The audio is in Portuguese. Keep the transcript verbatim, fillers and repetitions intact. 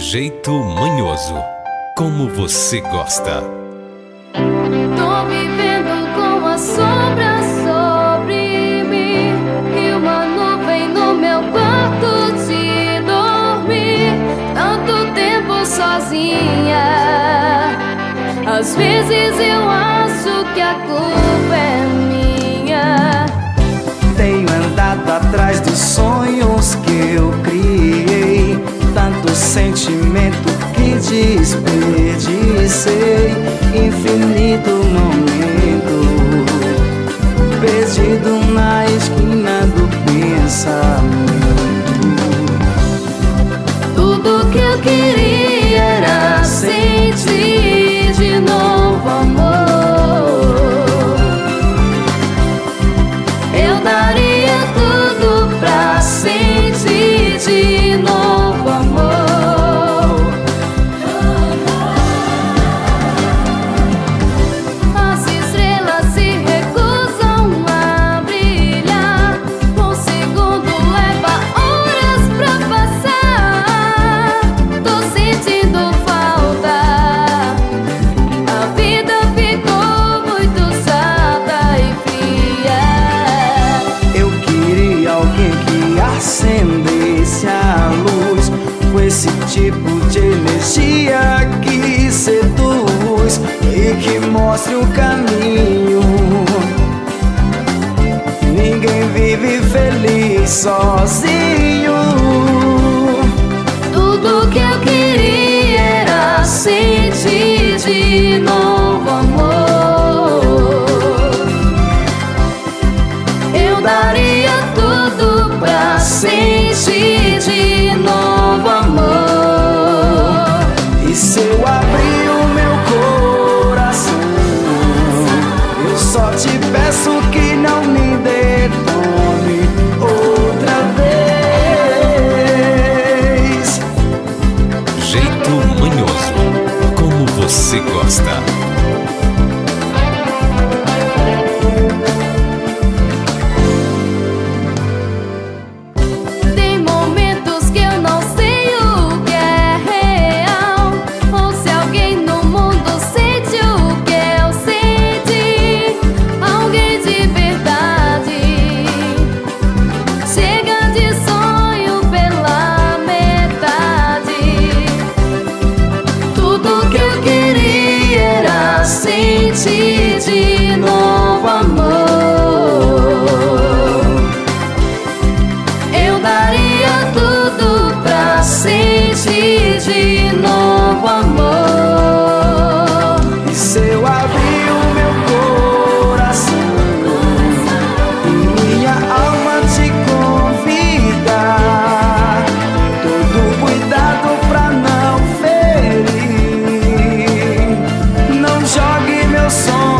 Jeito Manhoso, como você gosta. Tô vivendo com a sombra sobre mim e uma nuvem no meu quarto de dormir. Tanto tempo sozinha, às vezes eu acho que a culpa é minha. Tenho andado atrás dos sonhos que eu criei, tanto sentimento que desperdicei, infinito momento perdido na esquina do pensamento. Tudo que eu queria era sentir de novo amor. Eu daria tudo pra sentir de novo amor. As estrelas se recusam a brilhar. Um segundo leva horas pra passar. Tô sentindo falta. A vida ficou muito chata e fria. Eu queria alguém que acendesse a luz, com esse tipo de energia que seduz e que mostre o caminho. Ninguém vive feliz sozinho. Tudo que eu queria era sentir de novo amor. Eu daria tudo pra sentir de novo amor. E se eu abrir o meu coração, eu só te peço que não me detone outra vez. Jeito Manhoso, como você gosta. Tem momentos que eu não sei o que é real, ou se alguém no mundo sente o que eu senti. Alguém de verdade chega de sonho pela metade. Tudo que eu queria era sentir de novo amor. Eu daria tudo pra sentir de novo amor. E se eu abrir o meu coração e minha alma te convidar, todo cuidado pra não ferir, não jogue meu sonho